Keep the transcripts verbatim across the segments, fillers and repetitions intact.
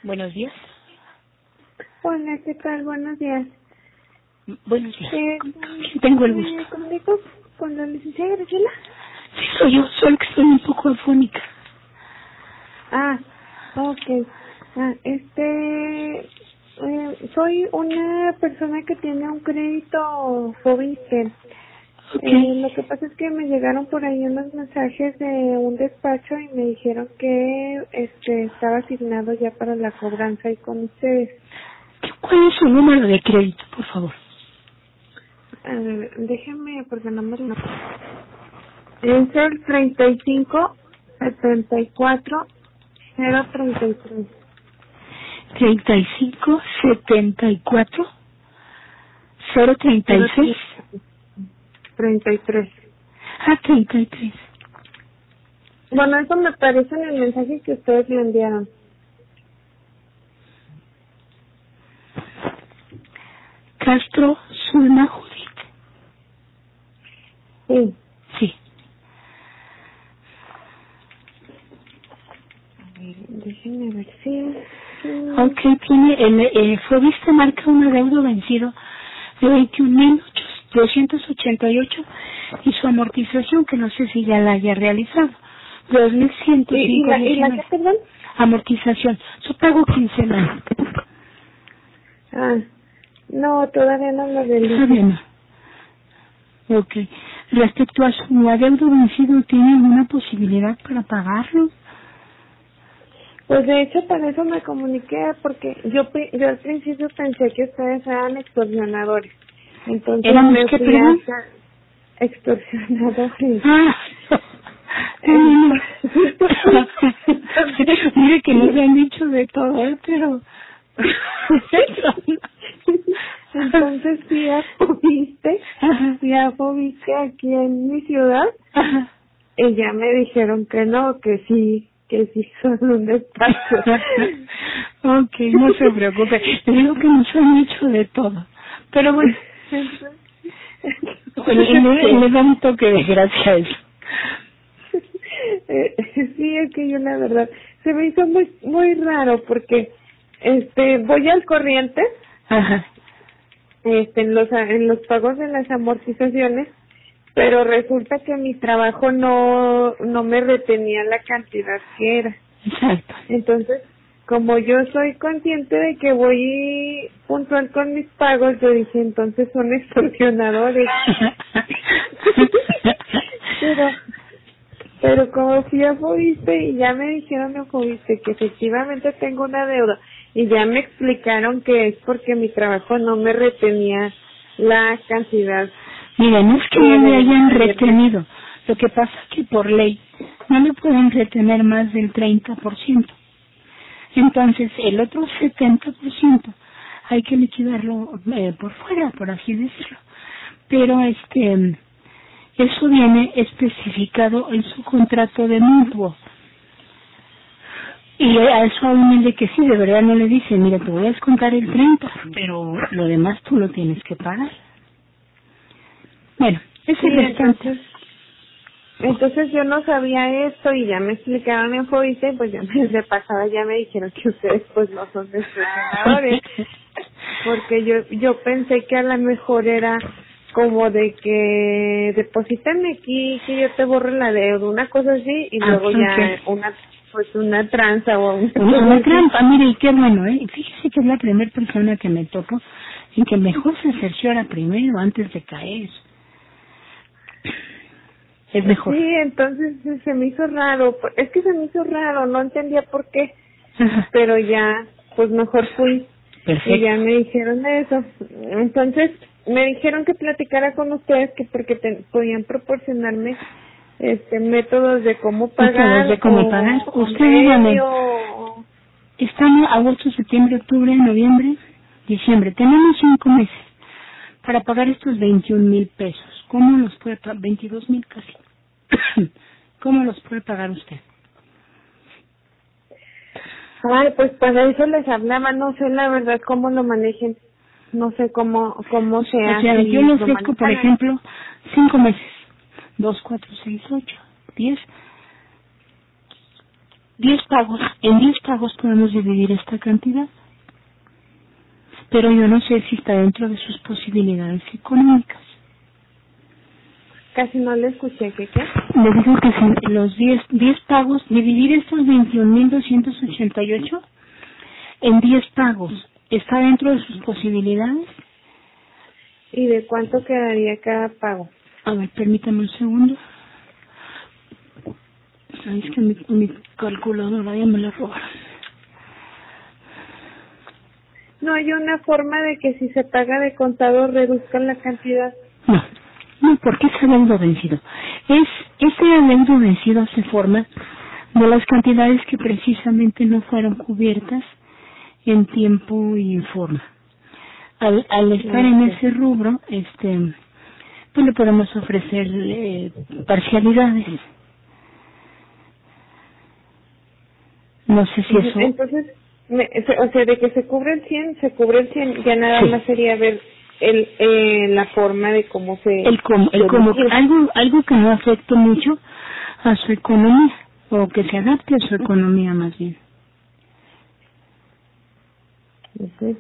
Buenos días. Hola, ¿qué tal? Buenos días. Buenos días. Eh, Tengo el ¿Me gusto. comunico con la licenciada Graciela? Sí, soy yo, solo que estoy un poco afónica. Ah, ok. Ah, este, eh, soy una persona que tiene un crédito Fobiste. Ok. Eh, lo que pasa es que me llegaron por ahí unos mensajes de un despacho y me dijeron que este estaba asignado ya para la cobranza y con ustedes. ¿Cuál es su número de crédito, por favor? A ver, déjeme porque no me lo... Es el treinta y cinco setenta y cuatro cero treinta y tres. treinta y cinco setenta y cuatro cero treinta y seis. treinta y tres. Ah, treinta y tres. Bueno, eso me parece en el mensaje que ustedes me enviaron. Castro Zulma Judith. Sí. Sí. A ver, déjenme ver si... si- Ok, tiene, el, el Fobiste marca un adeudo vencido de veintiún mil doscientos ochenta y ocho y su amortización, que no sé si ya la haya realizado, dos mil ciento ¿Y, y cinco la, y la que, perdón? amortización, su pago quincenal. Ah, no, todavía no lo Está realizo. bien. Ok. Respecto a su adeudo vencido, ¿tiene alguna posibilidad para pagarlo? Pues de hecho para eso me comuniqué porque yo pri- yo al principio pensé que ustedes eran extorsionadores. Entonces ¿Éramos me qué, fui perdón? hasta extorsionadores. Ah, no, no, no. Entonces, Mire que nos han dicho de todo, ¿eh? Pero... entonces fui a Fobiste, Ajá. fui a Fobiste aquí en mi ciudad Ajá. y ya me dijeron que no, que sí, que sí son un despacho. Ok, no se preocupe. Le digo que nos han dicho de todo. Pero bueno, Entonces, bueno, y le, y le da un toque de gracia a eso. Eh, sí, es que yo la verdad se me hizo muy muy raro porque este voy al corriente Ajá. este en los en los pagos de las amortizaciones, pero resulta que mi trabajo no no me retenía la cantidad que era. Exacto. Entonces, como yo soy consciente de que voy puntual con mis pagos, yo dije, entonces son extorsionadores. pero Pero como fui a Fobiste y ya me dijeron en Fobiste que efectivamente tengo una deuda y ya me explicaron que es porque mi trabajo no me retenía la cantidad Mira, no es que que no le debía hayan haber. retenido. Lo que pasa es que por ley no le pueden retener más del treinta por ciento. Entonces, el otro setenta por ciento hay que liquidarlo eh, por fuera, por así decirlo. Pero este, eso viene especificado en su contrato de mutuo. Y a eso aún de que sí, de verdad no le dice, mira, te voy a descontar el treinta, pero lo demás tú lo tienes que pagar. Bueno, ese Sí, es restante. entonces, entonces yo no sabía esto y ya me explicaron en Fobiste y pues ya me, de pasada ya me dijeron que ustedes pues no son extorsionadores. Porque yo yo pensé que a lo mejor era como de que deposítame aquí, que yo te borro la deuda, una cosa así, y Ah, luego ya ok. una pues una tranza o una Una, cosa una así. trampa, mire, y qué bueno, ¿eh? Fíjese que es la primera persona que me topo en que mejor se cerciora primero antes de caer. Es mejor. Sí, entonces se me hizo raro, es que se me hizo raro, no entendía por qué, Ajá. pero ya pues mejor fui y Perfecto. ya me dijeron eso. Entonces me dijeron que platicara con ustedes que porque te, podían proporcionarme este métodos de cómo Métodos de pagar cómo pagar. o Usted dígame, convenio. estamos agosto, septiembre, octubre, noviembre, diciembre. Tenemos cinco meses para pagar estos veintiún mil pesos. ¿Cómo los puede pagar? veintidós mil casi. ¿Cómo los puede pagar usted? Ay, pues para eso les hablaba, no sé la verdad cómo lo manejen, no sé cómo cómo se O sea, hace yo y le lo ofrezco, por manejan ahí. ejemplo, cinco meses. Dos, cuatro, seis, ocho, diez. diez pagos, en diez pagos podemos dividir esta cantidad. Pero yo no sé si está dentro de sus posibilidades económicas. Casi no le escuché, ¿qué qué? Le digo que si los diez, diez pagos, dividir estos veintiún mil doscientos ochenta y ocho en diez pagos, ¿está dentro de sus posibilidades? ¿Y de cuánto quedaría cada pago? A ver, permítame un segundo. Sabes que mi, mi calculadora ya me la robaron. ¿No hay una forma de que si se paga de contado reduzcan la cantidad? No, no, porque es adeudo vencido. Es, ese adeudo vencido se forma de las cantidades que precisamente no fueron cubiertas en tiempo y en forma. Al, al estar en ese rubro, este, pues le podemos ofrecer eh, parcialidades. No sé si eso... Entonces, me, o sea, de que se cubre el cien, se cubre el cien, ya nada Sí. más sería ver el eh, la forma de cómo se... El como, el como algo, algo que no afecte mucho a su economía, o que se adapte a su economía más bien. Uh-huh.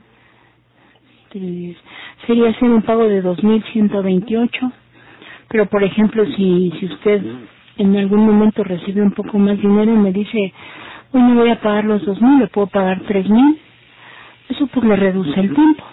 Sería hacer un pago de dos mil ciento veintiocho, pero por ejemplo, si, si usted en algún momento recibe un poco más dinero y me dice, hoy no voy a pagar los dos mil, le puedo pagar tres mil, eso pues le reduce el tiempo.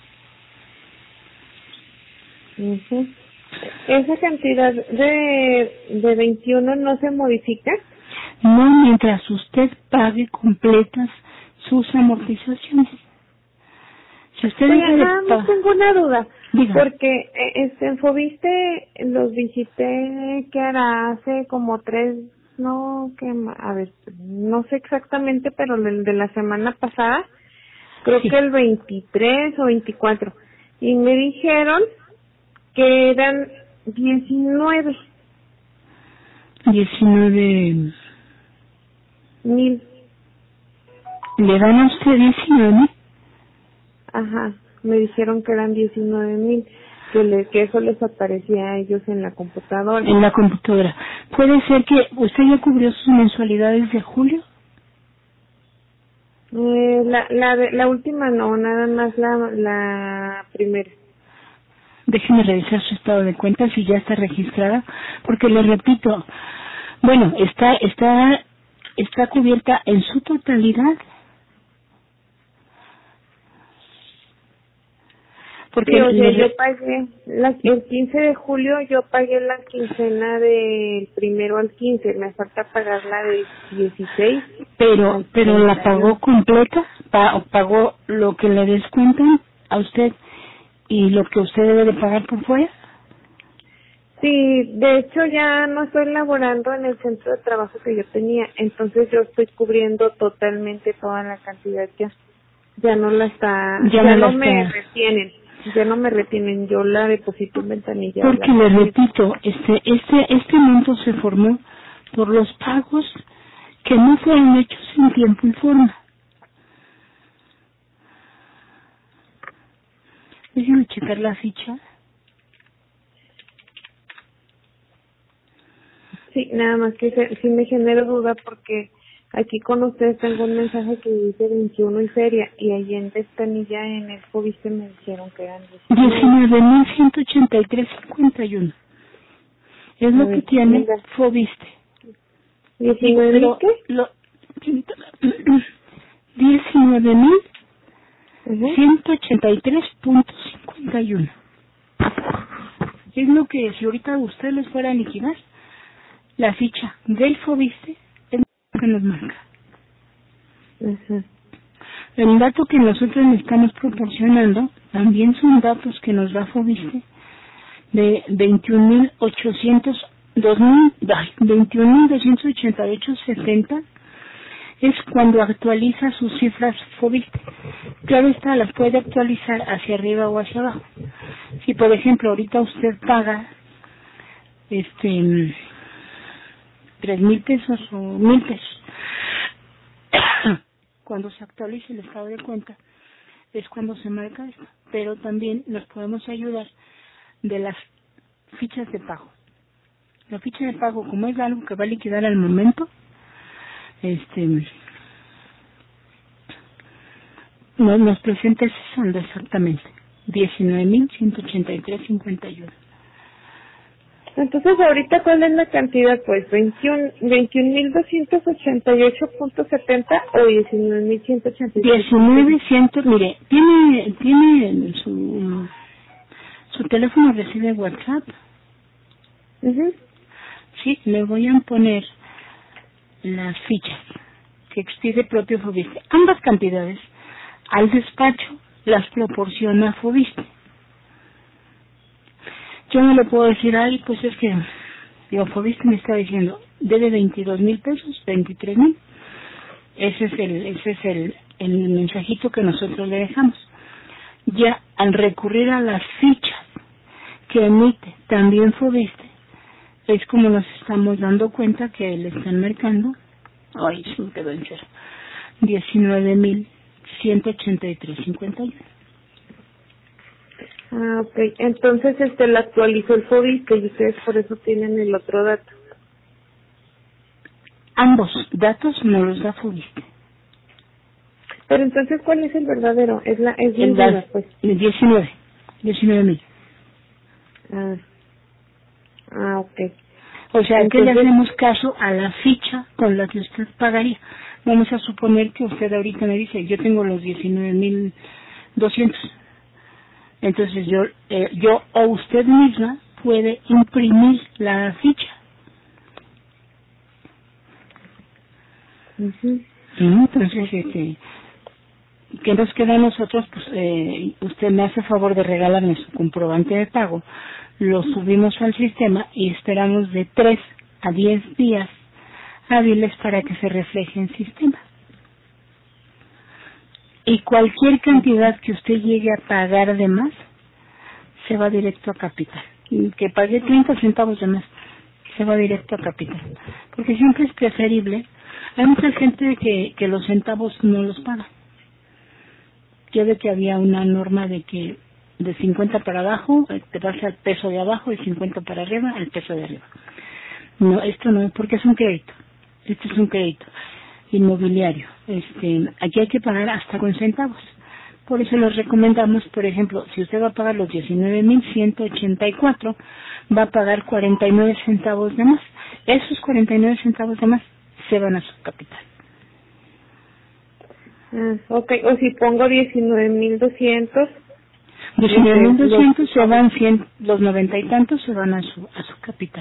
Uh-huh. ¿Esa cantidad de, de veintiuno no se modifica? No mientras usted pague completas sus amortizaciones. Si usted Oye, deja de nada más pa- tengo una duda, Diga. porque eh, este, en Fobiste los visité que era hace como tres, no, que ma- a ver, no sé exactamente, pero el de la semana pasada, creo Sí. que el veintitrés o veinticuatro, y me dijeron que eran diecinueve diecinueve. mil. ¿Le dan a usted diecinueve? Ajá, me dijeron que eran diecinueve mil, que, le, que eso les aparecía a ellos en la computadora. En la computadora. ¿Puede ser que usted ya cubrió sus mensualidades de julio? Eh, la, la, de- la última no, nada más la, la primera. Déjeme revisar su estado de cuenta si ya está registrada, porque le repito, bueno, está está está cubierta en su totalidad. Porque Sí, o sea, le re- yo pagué, la, el quince de julio yo pagué la quincena del primero al quince, me falta pagar la de dieciséis pero al pero la treinta y pagó uno. completa, pa- pagó lo que le descuentan a usted y lo que usted debe de pagar por fuera. Sí, de hecho ya no estoy laborando en el centro de trabajo que yo tenía, entonces yo estoy cubriendo totalmente toda la cantidad ya. Ya no la está, Ya ya no la no me está. retienen, ya no me retienen, yo la deposito en ventanilla. Porque le repito, este este este monto se formó por los pagos que no fueron hechos en tiempo y forma. Déjeme checar la ficha. Sí, nada más que se, sí me genera duda porque aquí con ustedes tengo un mensaje que dice veintiuno y feria y ahí en ventanilla en el Fobiste me dijeron que eran diecinueve. diecinueve mil ciento ochenta y tres cincuenta y uno. Es A lo que ver, tiene venga. Fobiste. Digo, ¿diecinueve y lo, qué? lo, diecinueve mil Ajá. ciento ochenta y tres punto cincuenta y uno. Es lo que si ahorita usted les fuera a liquidar, la ficha del Fobiste es lo que nos marca. Ajá. El dato que nosotros le estamos proporcionando también son datos que nos da Fobiste de veintiún mil ochocientos, dos mil, veintiún mil doscientos ochenta y ocho setenta es cuando actualiza sus cifras Fobiste. Claro está, las puede actualizar hacia arriba o hacia abajo. Si por ejemplo ahorita usted paga este tres mil pesos o mil pesos, cuando se actualice el estado de cuenta es cuando se marca esto. Pero también nos podemos ayudar de las fichas de pago. La ficha de pago, como es algo que va a liquidar al momento, Este, no, nos presenta ese saldo exactamente, diecinueve mil ciento ochenta y tres cincuenta y uno. Entonces, ahorita, ¿cuál es la cantidad? Pues, veintiún mil doscientos ochenta y ocho punto setenta o diecinueve mil ciento ochenta y tres. diecinueve cien, mire, tiene, tiene su, su teléfono recibe WhatsApp. Uh-huh. Sí, le voy a poner las fichas que expide propio Fobiste. Ambas cantidades al despacho las proporciona Fobiste. Yo no le puedo decir, ay, pues es que, digo, Fobiste me está diciendo, debe veintidós mil pesos, veintitrés mil. Ese es el, ese es el, el mensajito que nosotros le dejamos. Ya al recurrir a las fichas que emite también Fobiste, es como nos estamos dando cuenta que le están marcando, ay, se me quedó en cero, diecinueve mil ciento ochenta y tres cincuenta y uno. Ah, ok. Entonces, este, la actualizó el Fobiste y ustedes por eso tienen el otro dato. Ambos datos no los da Fobiste. Pero entonces, ¿cuál es el verdadero? Es la, es El ninguna, da pues. diecinueve, diecinueve mil. Ah, ah, ok. O sea, Entonces, que le hacemos caso a la ficha con la que usted pagaría. Vamos a suponer que usted ahorita me dice, yo tengo los diecinueve mil doscientos. Entonces yo, eh, yo o usted misma puede imprimir la ficha. uh-huh. Entonces, este, ¿qué nos queda a nosotros? Pues eh, usted me hace favor de regalarme su comprobante de pago, lo subimos al sistema y esperamos de tres a diez días hábiles para que se refleje en sistema. Y cualquier cantidad que usted llegue a pagar de más, se va directo a capital. Y que pague treinta centavos de más, se va directo a capital. Porque siempre es preferible. Hay mucha gente que, que los centavos no los paga. Yo ve que había una norma de que de cincuenta para abajo, te pasa el peso de abajo, y cincuenta para arriba, el peso de arriba. No, esto no es porque es un crédito. Esto es un crédito inmobiliario. Este, aquí hay que pagar hasta con centavos. Por eso les recomendamos, por ejemplo, si usted va a pagar los diecinueve mil ciento ochenta y cuatro, va a pagar cuarenta y nueve centavos de más. Esos cuarenta y nueve centavos de más se van a su capital. Ah, ok, o si pongo diecinueve mil doscientos. diecinueve mil doscientos se van cien, los noventa y tantos se van a su a su capital.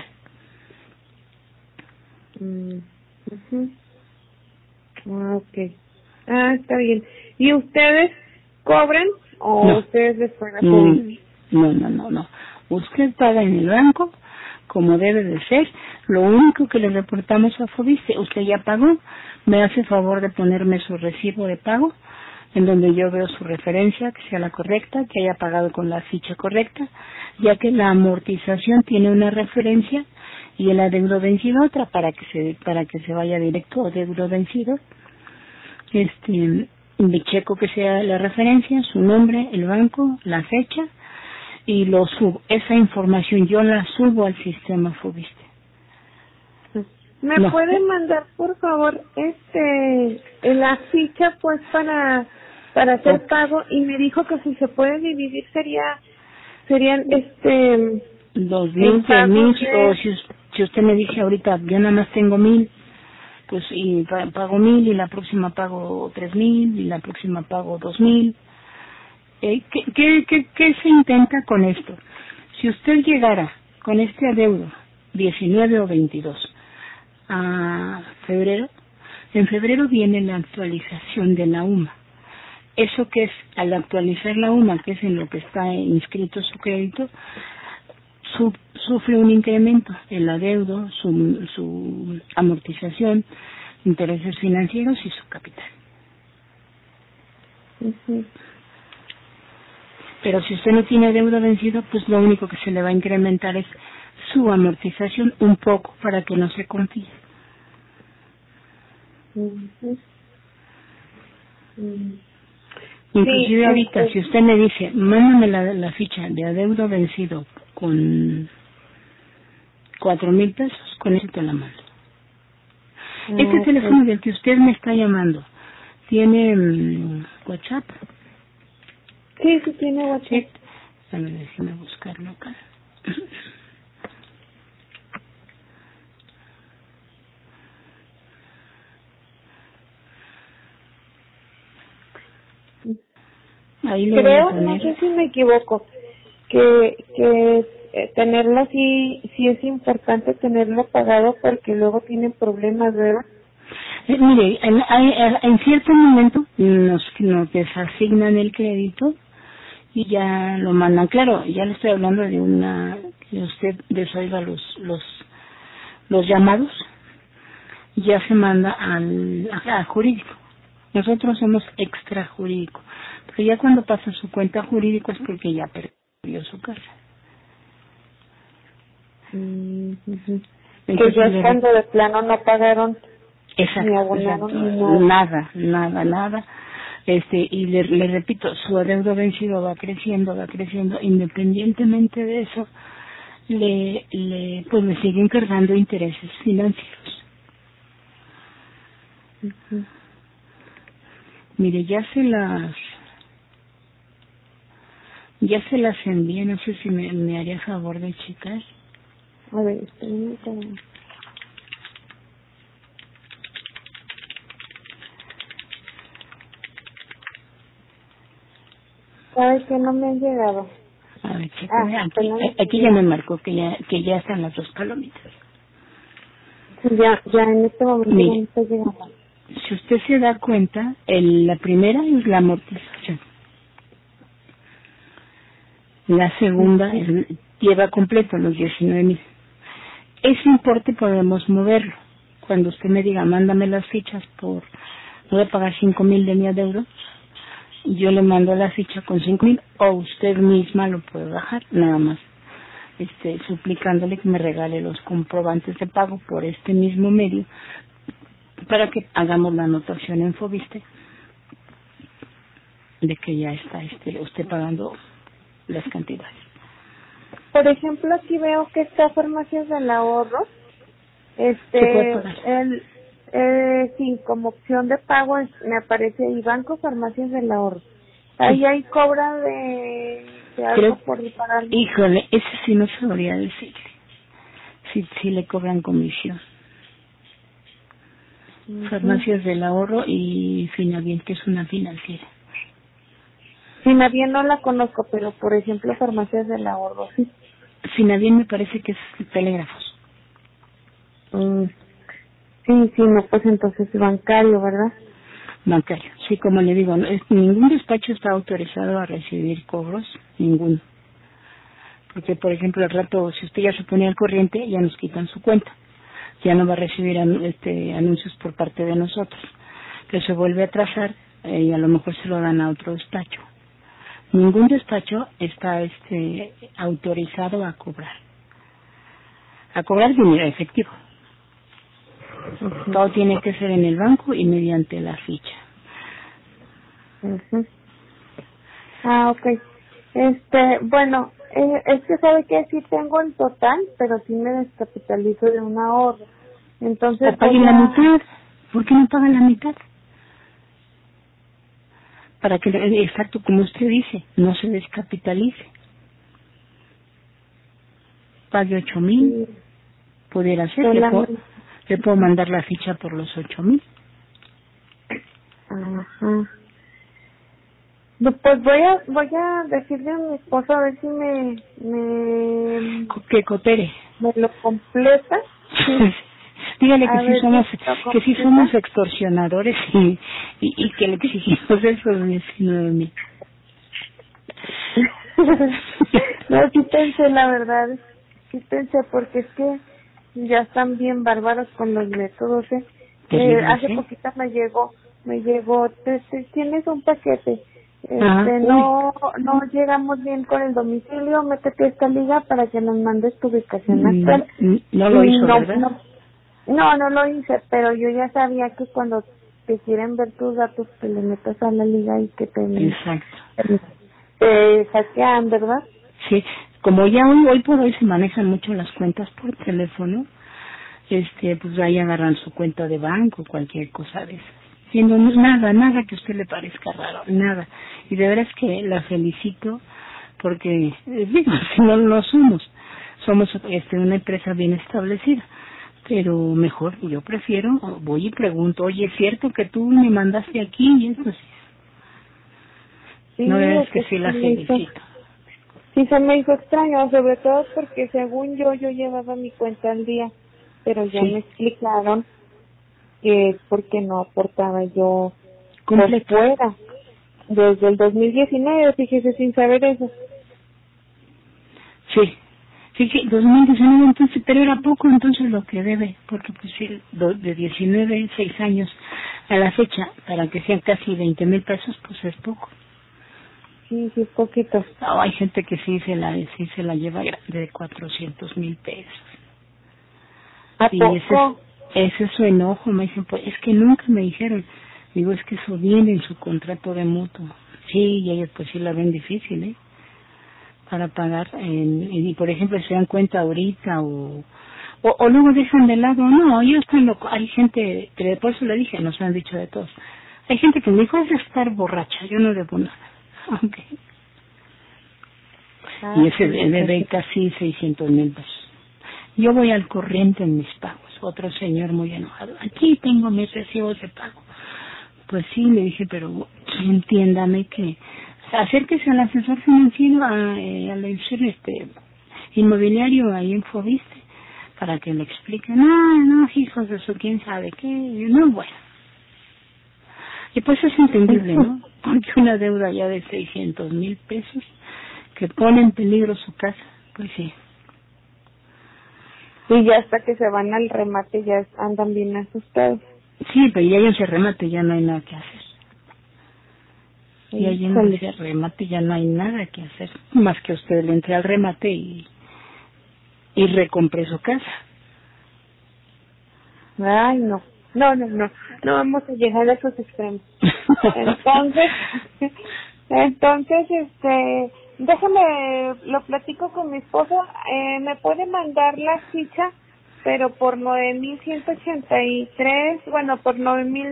Mm, uh-huh. Ah, ok. Ah, está bien. ¿Y ustedes cobran o No. ustedes les pagan? Mm, No, no, no, no. Usted paga en el banco como debe de ser. Lo único que le reportamos a Fobiste, usted ya pagó, me hace favor de ponerme su recibo de pago, en donde yo veo su referencia, que sea la correcta, que haya pagado con la ficha correcta, ya que la amortización tiene una referencia y el adeudo vencido otra, para que se para que se vaya directo a adeudo vencido. Este, me checo que sea la referencia, su nombre, el banco, la fecha, y lo subo. Esa información yo la subo al sistema Fobiste. ¿Me No. puede mandar, por favor, este, la ficha, pues, para para hacer Ok. pago? Y me dijo que si se puede dividir sería, serían, este, Dos el mil, tres pago mil, o de... si, us- si usted me dice ahorita, yo nada más tengo mil, pues y pa- pago mil, y la próxima pago tres mil, y la próxima pago dos mil. Eh, ¿qué, qué, qué, ¿Qué se intenta con esto? Si usted llegara con este adeudo, diecinueve o veintidós, a febrero, en febrero viene la actualización de la U M A. Eso que es, al actualizar la U M A, que es en lo que está inscrito su crédito, su, sufre un incremento, el adeudo, su, su amortización, intereses financieros y su capital. Uh-huh. Pero si usted no tiene adeudo vencido, pues lo único que se le va a incrementar es su amortización un poco, para que no se confíe. Uh-huh. Uh-huh. Inclusive Sí, ahorita, este... si usted me dice, mándame la, la ficha de adeudo vencido con cuatro mil pesos, con eso te la mando. Este teléfono del que usted me está llamando, ¿tiene um, WhatsApp? Sí, sí tiene WhatsApp. Sí. A ver, déjeme buscarlo acá. Ahí lo Creo, voy a no poner. sé si me equivoco, que que eh, tenerlo sí, sí es importante tenerlo pagado porque luego tienen problemas, ¿verdad? Eh, mire, en, hay- en cierto momento nos, nos desasignan el crédito y ya lo mandan. Claro, ya le estoy hablando de una que usted desoiga los los los llamados, ya se manda al a, a jurídico. Nosotros somos extrajurídico, pero ya cuando pasa su cuenta jurídico es porque ya perdió su casa. Mm, ujú. Que Entonces, ya es le- cuando de plano no pagaron ni exacto, abonaron exacto, ni nada. nada, nada, nada. Este, y le, le repito, su adeudo vencido va creciendo, va creciendo, independientemente de eso, le, le, pues le siguen cargando intereses financieros. Ujú. Mire, ya se las, ya se las envié, no sé si me, me haría favor de checar. A ver, espérenme que- ¿Sabe que no me han llegado? A ver, Ah, cheque, aquí, apenas me aquí ya me marcó que ya, que ya están las dos palomitas. Sí, ya, ya en este momento ya Mire, me está llegando. si usted se da cuenta, el, la primera es la amortización. La segunda es, lleva completo los diecinueve mil. Ese importe podemos moverlo. Cuando usted me diga, mándame las fichas por, voy a pagar cinco mil de mi adeudo, yo le mando la ficha con cinco mil, o usted misma lo puede bajar, nada más, este, suplicándole que me regale los comprobantes de pago por este mismo medio, para que hagamos la anotación en Fobiste de que ya está este, usted pagando las cantidades. Por ejemplo, aquí veo que está Farmacias del Ahorro. Se puede Este, pagar. el, eh, sí, como opción de pago es- me aparece ahí Banco Farmacias del Ahorro. Sí, Ahí hay cobra de, de algo creo, por pagar. híjole, ese sí no sabría decirle. Si, si le cobran comisión. Uh-huh. Farmacias del Ahorro y Finavien, que es una financiera. Sí, nadie no la conozco, pero por ejemplo Farmacias del Ahorro, sí. Finavien me parece que es telégrafos. Mm, sí, sí, no, pues entonces bancario, ¿verdad? Bancario. Sí, como le digo, no, es- ningún despacho está autorizado a recibir cobros, ninguno. Porque, por ejemplo, al rato, si usted ya se pone al corriente, ya nos quitan su cuenta. Ya no va a recibir anu- este, anuncios por parte de nosotros. Que se vuelve a trazar eh, y a lo mejor se lo dan a otro despacho. Ningún despacho está este, autorizado a cobrar. A cobrar dinero efectivo. Uh-huh. Todo tiene que ser en el banco y mediante la ficha. Uh-huh. Ah, ok. Este, bueno, eh, es que sabe que sí tengo en total, pero sí me descapitalizo de un ahorro. O Entonces voy paguen la a... mitad. ¿Por qué no pagan la mitad? Para que, eh, exacto como usted dice, no se descapitalice. Pague ocho mil, Sí, pudiera ser, le puedo, solamente... le puedo mandar la ficha por los ocho mil. Ajá. No, pues voy a voy a decirle a mi esposo a ver si me me, Que coopere. me lo completa. Sí. Dígale que A sí ver si somos, lo que sí somos completa. extorsionadores y, y, y que le exigimos esos diecinueve mil. No, sí pensé, la verdad, sí pensé, porque es que ya están bien bárbaros con los métodos, ¿eh? Eh, Terrible, hace ¿sí? poquito me llegó, me llegó, te, te- tienes un paquete, Ajá, este, uy, no, no llegamos bien con el domicilio, métete a esta liga para que nos mandes tu ubicación mm, actual. mm, no Y lo hizo, no, ¿verdad? no, no, no lo hice, pero yo ya sabía que cuando te quieren ver tus datos, que le metas a la liga y que te, Exacto. te, te hackean, ¿verdad? Sí, como ya hoy, hoy por hoy se manejan mucho las cuentas por teléfono, este, pues ahí agarran su cuenta de banco, cualquier cosa de esas. Siendo nada, nada que a usted le parezca raro, nada. Y de veras que la felicito porque, eh, digo, si no lo somos, somos este, una empresa bien establecida. Pero mejor, yo prefiero, voy y pregunto, oye, ¿es cierto que tú me mandaste aquí? Y eso sí. Sí, No es que pues, sí la se me hizo- felicito. Sí, se me hizo extraño, sobre todo porque según yo, yo llevaba mi cuenta al día, pero ya me Sí, explicaron que es porque no aportaba yo por completo. fuera. Desde el dos mil diecinueve, fíjese, sin saber eso. Sí, sí, sí, dos mil diecinueve entonces, pero era poco entonces lo que debe, porque pues sí, do- de diecinueve, seis años a la fecha, para que sean casi veinte mil pesos, pues es poco. Sí, sí, poquito. No, hay gente que sí se la, sí se la lleva grande de cuatrocientos mil pesos. ¿A Y ese es, poco? ese es su enojo, me dicen, pues es que nunca me dijeron. Digo, es que eso viene en su contrato de mutuo. Sí, y ellos pues sí la ven difícil, ¿eh? Para pagar, en, y por ejemplo, se dan cuenta ahorita o, o, o luego dejan de lado, no, ellos están loco. Hay gente, que por eso le dije, nos han dicho de todos. Hay gente que me dijo, es de estar borracha, yo no debo nada. Ok. Ah, Y ese sí, debe casi seiscientos mil pesos. Yo voy al corriente en mis pagos. Otro señor muy enojado. Aquí tengo mis recibos de pago. Pues sí, le dije, pero entiéndame que acérquese al asesor financiero, a, eh, al asesor este, inmobiliario ahí en Fobiste, para que le explique. No, no, hijos de eso, quién sabe qué. Y yo, no, bueno. Y pues es entendible, ¿no? Porque una deuda ya de seiscientos mil pesos que pone en peligro su casa, pues sí. Y ya hasta que se van al remate ya andan bien asustados. Sí, pero ya en ese remate ya no hay nada que hacer. Y ahí en Híjole. ese remate ya no hay nada que hacer. Más que usted le entre al remate y, y recompre su casa. Ay, no. No, no, no. No vamos a llegar a esos extremos. Entonces, entonces, este, déjame, lo platico con mi esposo. Eh, ¿Me puede mandar la ficha? Pero por nueve mil ciento ochenta y tres, bueno, por nueve mil,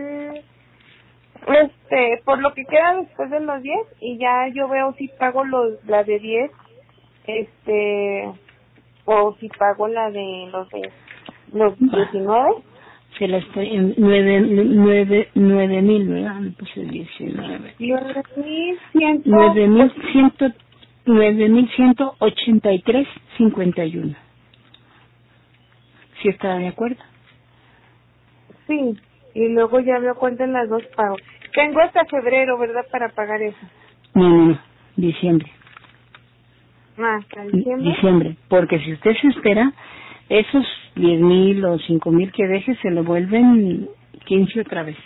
este, por lo que queda después de los diez, y ya yo veo si pago los, la de diez, este, o si pago la de los de los diecinueve. Se la estoy en nueve, nueve, nueve mil, ¿verdad? Me puse diecinueve. nueve mil ciento, Nueve mil ciento, nueve mil ciento ochenta y tres cincuenta y uno. ¿Sí está de acuerdo? sí, y luego ya me cuentan las dos pagos. Tengo hasta febrero, ¿verdad?, para pagar eso. No, no, no, diciembre. Ah, hasta diciembre. Diciembre, porque si usted se espera, esos diez mil o cinco mil que deje se le vuelven quince otra vez.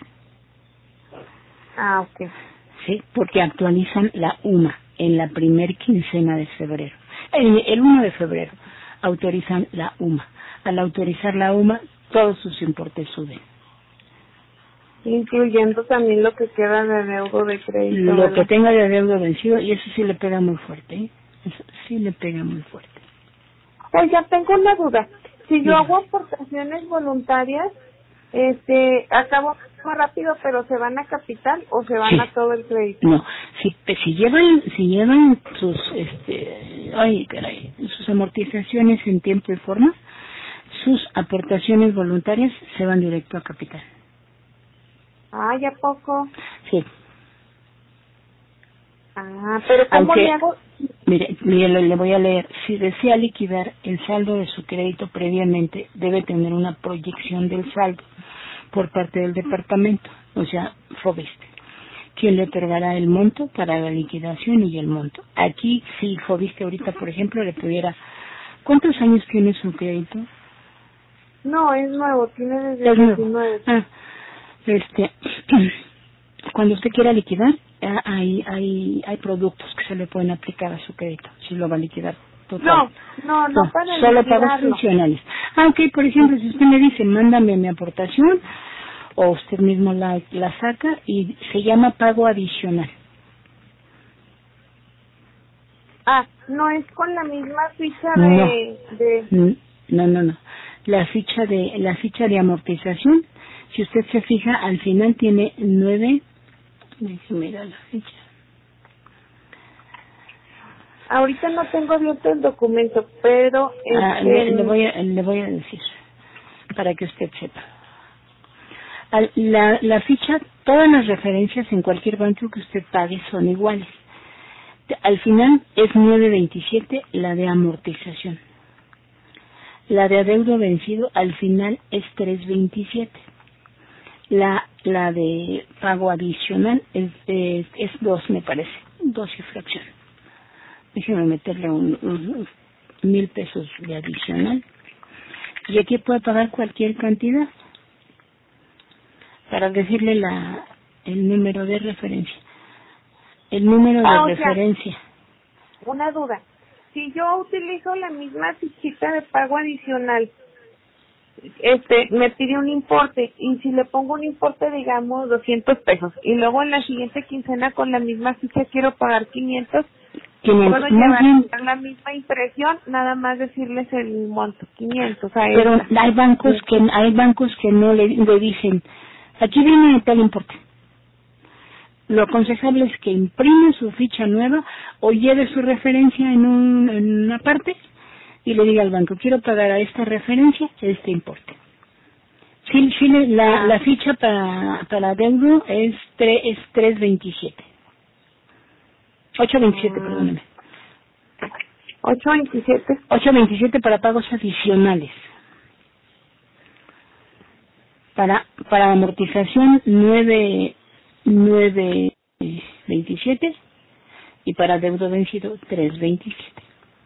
Ah, ok. Sí, porque actualizan la U M A en la primer quincena de febrero. El, el uno de febrero autorizan la U M A. Al autorizar la U M A, todos sus importes suben. Incluyendo también lo que queda de adeudo de crédito, Lo que ¿verdad? tenga de adeudo vencido, y eso sí le pega muy fuerte, ¿eh? Eso sí le pega muy fuerte. Pues ya tengo una duda. Si yo Dígame. hago aportaciones voluntarias, este, acabo más rápido, pero ¿se van a capital o se van Sí. a todo el crédito? No, si, si llevan, si llevan sus, este, ay, caray, sus amortizaciones en tiempo y forma, sus aportaciones voluntarias se van directo a capital. Ah, ¿ya poco? Sí. Ah, pero ¿cómo Aunque, le hago? mire, mire, le, le voy a leer. Si desea liquidar el saldo de su crédito previamente, debe tener una proyección del saldo por parte del departamento, o sea, Fobiste, quien le otorgará el monto para la liquidación y el monto. Aquí, si Fobiste ahorita, por ejemplo, le pudiera... ¿Cuántos años tiene su crédito? No, es nuevo, tiene desde Es el nuevo. diecinueve. Ah, este, cuando usted quiera liquidar, ah, hay, hay, hay productos que se le pueden aplicar a su crédito, si lo va a liquidar total. No, no, no No, para solo pagos liquidarlo. funcionales. Ah, ok, por ejemplo, si usted me dice, mándame mi aportación, o usted mismo la, la saca, y se llama pago adicional. Ah, no es con la misma ficha No, de... de... N- no, no, no. la ficha de la ficha de amortización. Si usted se fija, al final tiene nueve. Déjeme mirar la ficha. Ahorita no tengo abierto el documento, pero Ah, este... le, le voy a, le voy a decir para que usted sepa. Al- La, la ficha, todas las referencias en cualquier banco que usted pague son iguales. Al final es nueve veintisiete la de amortización. La de adeudo vencido al final es tres veintisiete. La la de pago adicional es, es, es dos, me parece, dos y fracción. Déjeme meterle un, un- mil pesos de adicional. Y aquí puede pagar cualquier cantidad para decirle la el número de referencia. El número Ah, de o sea, referencia. una duda. Si yo utilizo la misma fichita de pago adicional, este, me pide un importe, y si le pongo un importe, digamos, doscientos pesos, y luego en la siguiente quincena con la misma ficha quiero pagar quinientos, quinientos, puedo más bien, llevar la misma impresión, nada más decirles el monto, quinientos a pero esta. hay bancos que hay bancos que no le, le dicen, aquí viene tal importe. Lo aconsejable es que imprime su ficha nueva o lleve su referencia en, un, en una parte y le diga al banco, quiero pagar a esta referencia este importe. Sí, sí, la, la ficha para, para adeudo es, tre, es tres veintisiete. ocho veintisiete, perdóneme. ocho veintisiete. ocho veintisiete para pagos adicionales. Para para amortización nueve veintisiete y para adeudo vencido tres veintisiete.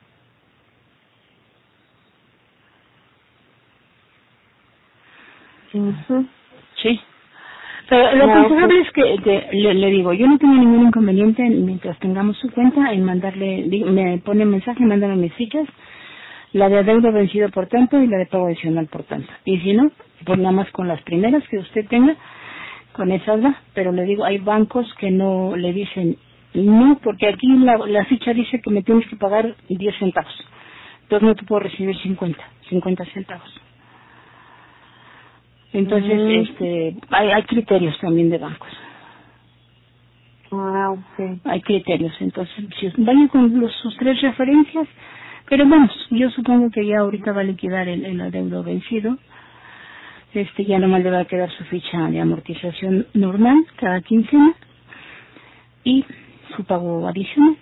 Uh-huh. Sí. Pero lo No, aconsejable pues, es que, que le, le digo, yo no tengo ningún inconveniente mientras tengamos su cuenta en mandarle, di- me pone mensaje, mándame mis fichas, la de adeudo vencido por tanto y la de pago adicional por tanto. Y si no, pues nada más con las primeras que usted tenga, con esas va. Pero le digo, hay bancos que no le dicen, no, porque aquí la, la ficha dice que me tienes que pagar diez centavos. Entonces no te puedo recibir cincuenta, cincuenta centavos. Entonces, mm, este, hay, hay criterios también de bancos. ah, ok. Hay criterios. Entonces, si vayan con los, sus tres referencias, pero bueno, yo supongo que ya ahorita va a liquidar el, el adeudo vencido. Este, ya nomás le va a quedar su ficha de amortización normal cada quincena y su pago adicional.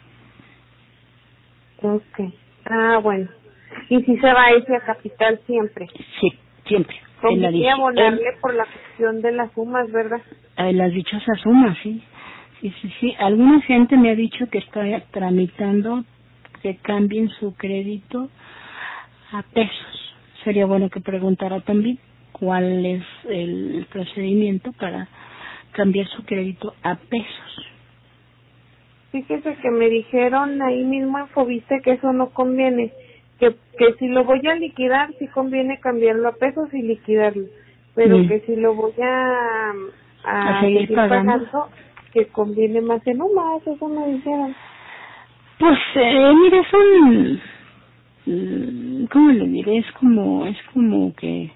Ok. Ah, bueno. Y si se va ese a capital siempre. Sí, siempre. En la Conviene dic- abonarle por la cuestión de las sumas, ¿verdad? en, en las dichosas sumas, sí. Sí, sí, sí. Alguna gente me ha dicho que está tramitando que cambien su crédito a pesos. Sería bueno que preguntara también cuál es el procedimiento para cambiar su crédito a pesos. Fíjese que me dijeron ahí mismo en Fobiste que eso no conviene, que que si lo voy a liquidar sí conviene cambiarlo a pesos y liquidarlo, pero Mm. que si lo voy a, a, A seguir seguir pagando. pagando, que conviene más en UMAS, eso me dijeron. Pues, eh, mire, son, mm, ¿cómo le diré? Es como, es como que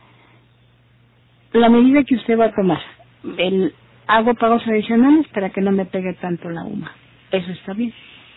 la medida que usted va a tomar. El, hago pagos adicionales para que no me pegue tanto la U M A. Eso está bien.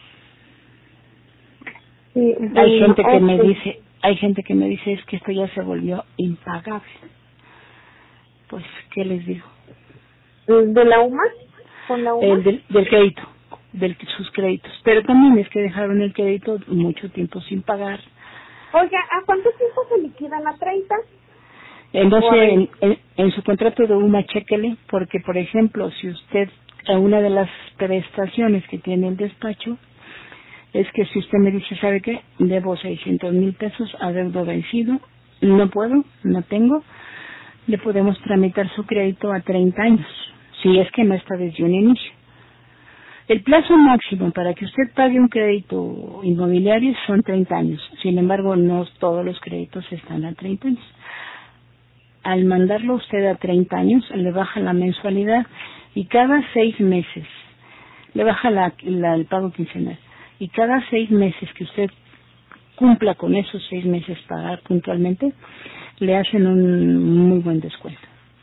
Sí, Hay bueno, gente que me ok. dice, hay gente que me dice es que esto ya se volvió impagable. Pues, ¿qué les digo? ¿De la UMAS? ¿Con la UMAS? El del, del crédito, de sus créditos. Pero también es que dejaron el crédito mucho tiempo sin pagar. Oiga, ¿a cuánto tiempo se liquidan? ¿A treinta? Entonces, O a en, veinte. en, en su contrato de U M A, chéquele, porque, por ejemplo, si usted, a una de las prestaciones que tiene el despacho, es que si usted me dice, ¿sabe qué? Debo seiscientos mil pesos, adeudo vencido, no puedo, no tengo, le podemos tramitar su crédito a treinta años, si es que no está desde un inicio. El plazo máximo para que usted pague un crédito inmobiliario son treinta años, sin embargo, no todos los créditos están a treinta años. Al mandarlo usted a treinta años, le baja la mensualidad y cada seis meses le baja la, la, el pago quincenal. Y cada seis meses que usted cumpla con esos seis meses pagar puntualmente, le hacen un muy buen descuento.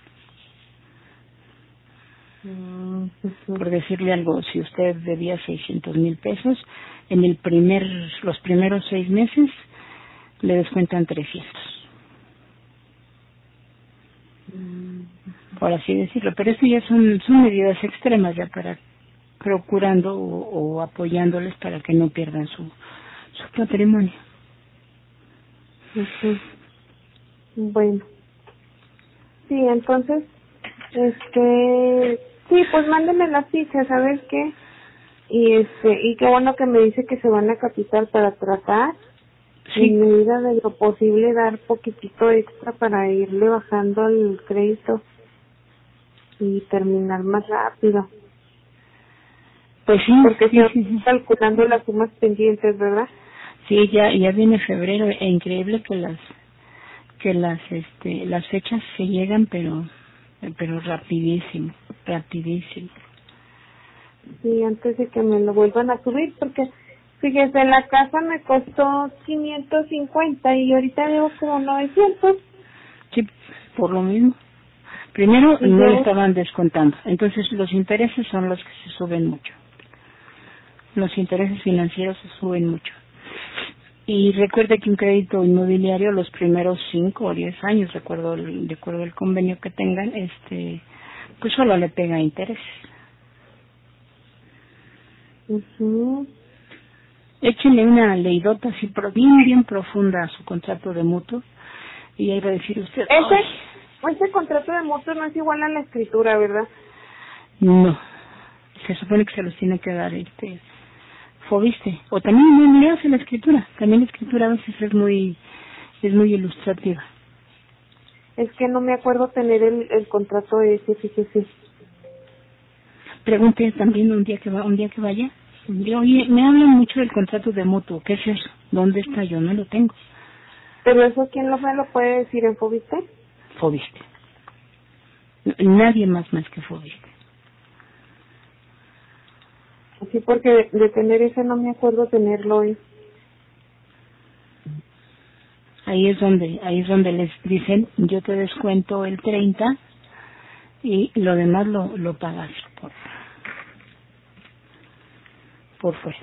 Por decirle algo, si usted debía seiscientos mil pesos, en el primer, los primeros seis meses le descuentan trescientos. Por así decirlo. Pero esto ya son, son medidas extremas ya para procurando o, o apoyándoles para que no pierdan su, su patrimonio. Uh-huh. Bueno. Sí, entonces, este... Sí, pues mándeme las fichas, ¿sabes qué? Y este y qué bueno que me dice que se van a capital para tratar, sí. En medida de lo posible, dar poquitito extra para irle bajando el crédito y terminar más rápido. Pues sí, porque sí, se sí, sí. calculando las sumas pendientes, ¿verdad? Sí, ya ya viene febrero, e increíble que las que las este las fechas se llegan, pero pero rapidísimo, rapidísimo. Sí, antes de que me lo vuelvan a subir, porque fíjese, la casa me costó quinientos cincuenta y ahorita debo como novecientos. Sí, por lo mismo. Primero Y no yo... le estaban descontando, entonces los intereses son los que se suben mucho. Los intereses financieros se suben mucho. Y recuerde que un crédito inmobiliario los primeros cinco o diez años, recuerdo el, de acuerdo al convenio que tengan, este, pues solo le pega intereses. Uh-huh. Échenle una leidota así, pero bien, bien profunda a su contrato de mutuo y ahí va a decir usted... Ese, ese contrato de mutuo no es igual a la escritura, ¿verdad? No, se supone que se los tiene que dar este Fobiste, o también no le hace la escritura, también la escritura a veces es muy, es muy ilustrativa. Es que no me acuerdo tener el, el contrato ese, fíjese. Pregunte también un día que va, un día que vaya. Oye, me hablan mucho del contrato de mutuo. ¿Qué es eso? ¿Dónde está? Yo no lo tengo. ¿Pero eso quién lo me lo puede decir en Fobiste? Fobiste. Nadie más más que Fobiste. Sí, porque de, de tener ese no me acuerdo tenerlo hoy. Ahí es donde, ahí es donde les dicen, yo te descuento el treinta y lo demás lo, lo pagas por, por fuera.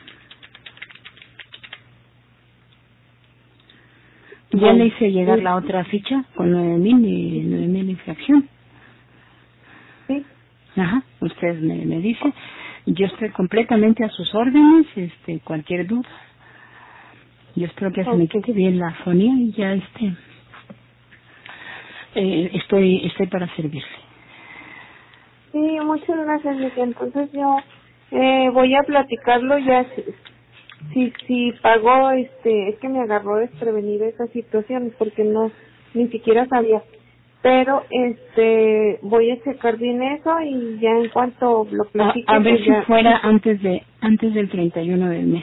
Ya le hice llegar la otra ficha con nueve mil y nueve mil infracción. Sí. Ajá, usted me, me dice, yo estoy completamente a sus órdenes, este, cualquier duda. Yo espero que se me quede bien la fonía y ya este, eh, estoy, estoy para servirle. Sí, muchas gracias, Lidia. Entonces yo eh, voy a platicarlo ya. Si, si, si pagó, este, es que me agarró desprevenida esa situación porque no, ni siquiera sabía. Pero, este, voy a checar bien eso y ya en cuanto lo platique, A, a ver pues si ya. fuera antes de, antes del treinta y uno del mes.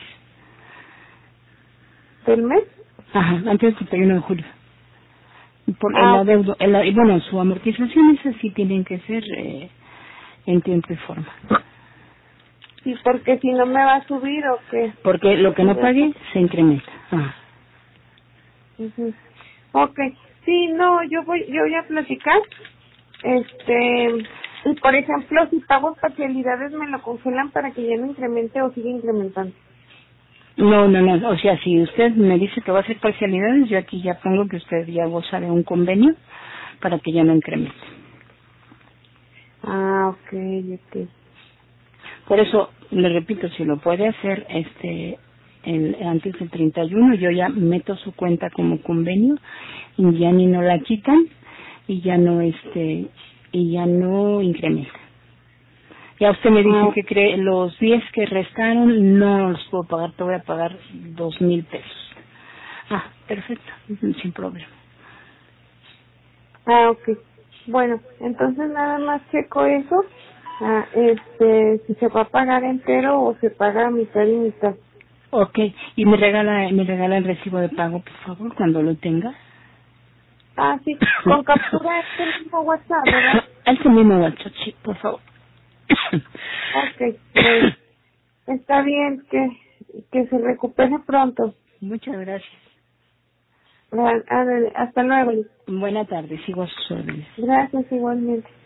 ¿Del mes? Ajá, antes del treinta y uno de julio. Por el Ah, okay. adeudo, el, y bueno, su amortización esas sí tienen que ser eh, en tiempo y forma. Sí, porque si no me va a subir o qué. Porque lo que no pague se incrementa. Ah. Uh-huh. Okay. Sí, no, yo voy, yo voy a platicar. Este, y por ejemplo, si pago parcialidades, ¿me lo congelan para que ya no incremente o siga incrementando? No, no, no. O sea, si usted me dice que va a hacer parcialidades, yo aquí ya pongo que usted ya goza de un convenio para que ya no incremente. Ah, okay, okay. Por eso, le repito, si lo puede hacer este el, antes del treinta y uno, yo ya meto su cuenta como convenio y ya ni no la quitan y ya no este y ya no incrementa. Ya usted me dice Ah, que cree los diez que restaron no los puedo pagar, te voy a pagar dos mil pesos. Ah, perfecto, sin problema. ah, okay. Bueno, entonces nada más checo eso. Ah, este, si se va a pagar entero o se paga mitad y mitad. Ok, y me regala, me regala el recibo de pago, por favor, cuando lo tenga. Ah, sí, con captura este mismo WhatsApp, ¿verdad? Este mismo WhatsApp, sí, por favor. Okay, bueno, está bien, que, que se recupere pronto. Muchas gracias. Hasta luego. Buena tarde, sigo a sus órdenes. Gracias, igualmente.